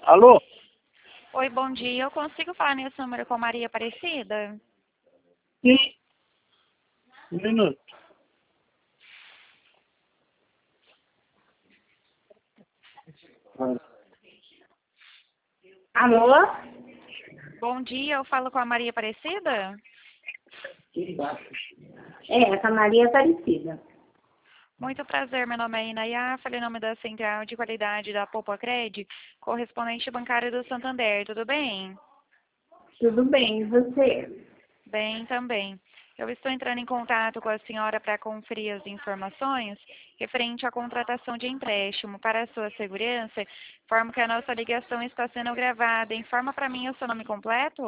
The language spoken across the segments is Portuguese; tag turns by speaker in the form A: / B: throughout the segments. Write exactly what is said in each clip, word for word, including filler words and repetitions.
A: Alô?
B: Oi, bom dia. Eu consigo falar nesse número com Maria Aparecida?
A: Sim. Um minuto.
C: Alô?
B: Bom dia, eu falo com a Maria Aparecida?
C: É, essa Maria Aparecida.
B: Muito prazer, meu nome é Inaya, falei em nome da Central de Qualidade da Popacred, correspondente bancário do Santander, tudo bem?
C: Tudo bem, e você?
B: Bem também. Eu estou entrando em contato com a senhora para conferir as informações referente à contratação de empréstimo. Para a sua segurança, informo que a nossa ligação está sendo gravada. Informa para mim o seu nome completo?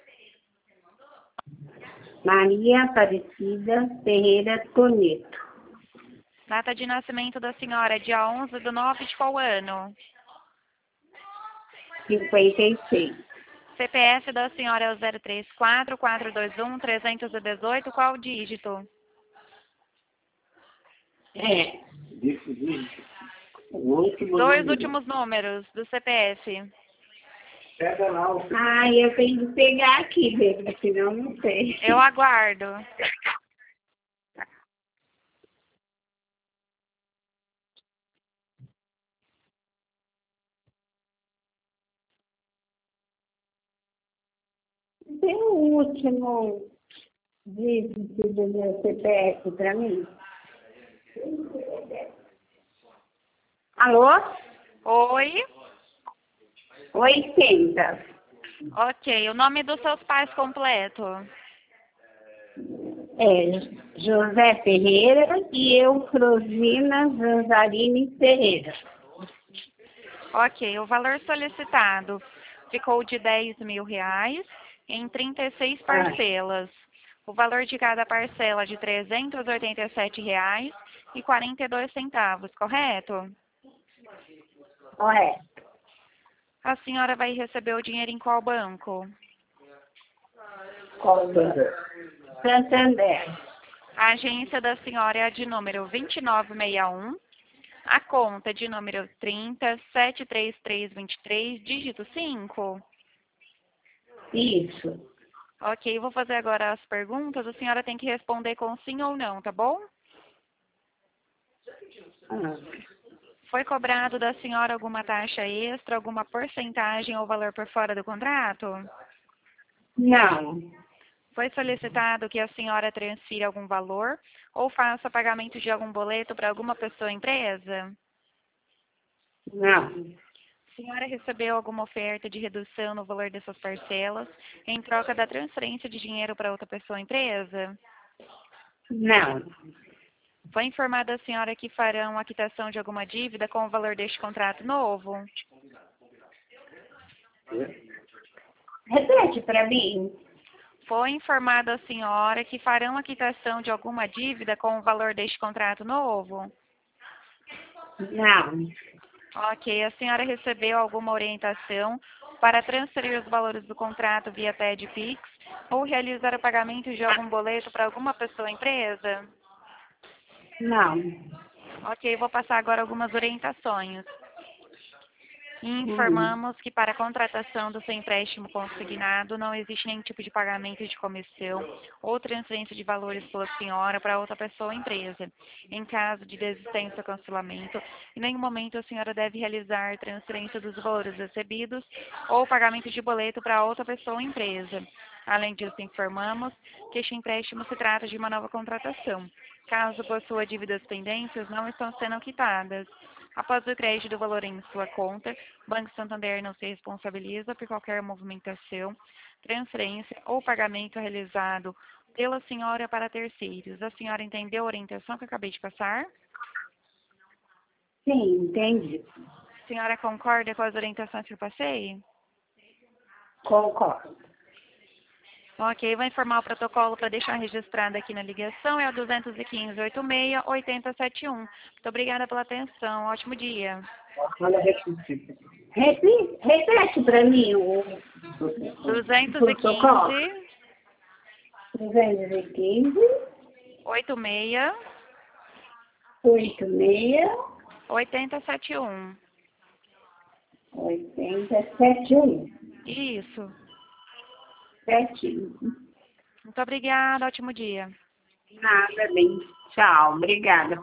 C: Maria Aparecida Ferreira Toneto.
B: Data de nascimento da senhora, dia onze de nove de qual ano?
C: cinquenta e seis.
B: C P F da senhora é o zero três quatro, quatro dois um, três um oito, qual dígito?
C: É.
A: O último
B: Dois
A: número.
B: últimos números do C P F.
A: Pega lá o...
C: Ah, eu tenho que pegar aqui, bebê, senão não sei.
B: Eu aguardo.
C: Tem o último dígito do meu C P F para mim? Alô?
B: Oi?
C: oitenta.
B: Ok. O nome dos seus pais completo?
C: É, José Ferreira e eu, Frosina Zanzarini Ferreira.
B: Ok. O valor solicitado ficou de dez mil reais em trinta e seis parcelas. O valor de cada parcela de trezentos e oitenta e sete reais e quarenta e dois centavos, correto?
C: Correto.
B: A senhora vai receber o dinheiro em qual banco?
C: Santander. Santander.
B: A agência da senhora é a de número vinte e nove sessenta e um, a conta de número trinta, sete três três vinte e três, dígito cinco.
C: Isso.
B: Ok, vou fazer agora as perguntas. A senhora tem que responder com sim ou não, tá bom?
C: Ah,
B: Foi cobrado da senhora alguma taxa extra, alguma porcentagem ou valor por fora do contrato?
C: não.
B: Foi solicitado que a senhora transfira algum valor ou faça pagamento de algum boleto para alguma pessoa ou empresa?
C: Não.
B: A senhora recebeu alguma oferta de redução no valor dessas parcelas em troca da transferência de dinheiro para outra pessoa ou empresa?
C: Não.
B: Foi informada a senhora que farão a quitação de alguma dívida com o valor deste contrato novo?
C: Repete para mim.
B: Foi informada a senhora que farão a quitação de alguma dívida com o valor deste contrato novo?
C: Não.
B: Ok. A senhora recebeu alguma orientação para transferir os valores do contrato via T E D Pix ou realizar o pagamento de algum boleto para alguma pessoa ou empresa?
C: Não.
B: Ok, vou passar agora algumas orientações.
C: Hum.
B: Informamos que para a contratação do seu empréstimo consignado não existe nenhum tipo de pagamento de comissão ou transferência de valores pela senhora para outra pessoa ou empresa. Em caso de desistência ou cancelamento, em nenhum momento a senhora deve realizar transferência dos valores recebidos ou pagamento de boleto para outra pessoa ou empresa. Além disso, informamos que este empréstimo se trata de uma nova contratação. Caso possua dívidas pendentes, não estão sendo quitadas. Após o crédito do valor em sua conta, o Banco Santander não se responsabiliza por qualquer movimentação, transferência ou pagamento realizado pela senhora para terceiros. A senhora entendeu a orientação que eu acabei de passar?
C: Sim, entendi.
B: A senhora concorda com as orientações que eu passei?
C: Concordo.
B: Ok, vou informar o protocolo para deixar registrado aqui na ligação. É o dois um cinco, oito seis, oito zero sete um. Muito obrigada pela atenção. Ótimo dia.
C: Repete, repete para mim o protocolo.
B: duzentos e quinze,
C: duzentos e quinze,
B: oito seis,
C: oito seis,
B: oito zero sete um.
C: oito oitenta, sete um.
B: Isso.
C: Certinho.
B: Muito obrigada, ótimo dia.
C: Nada, bem. Tchau, obrigada.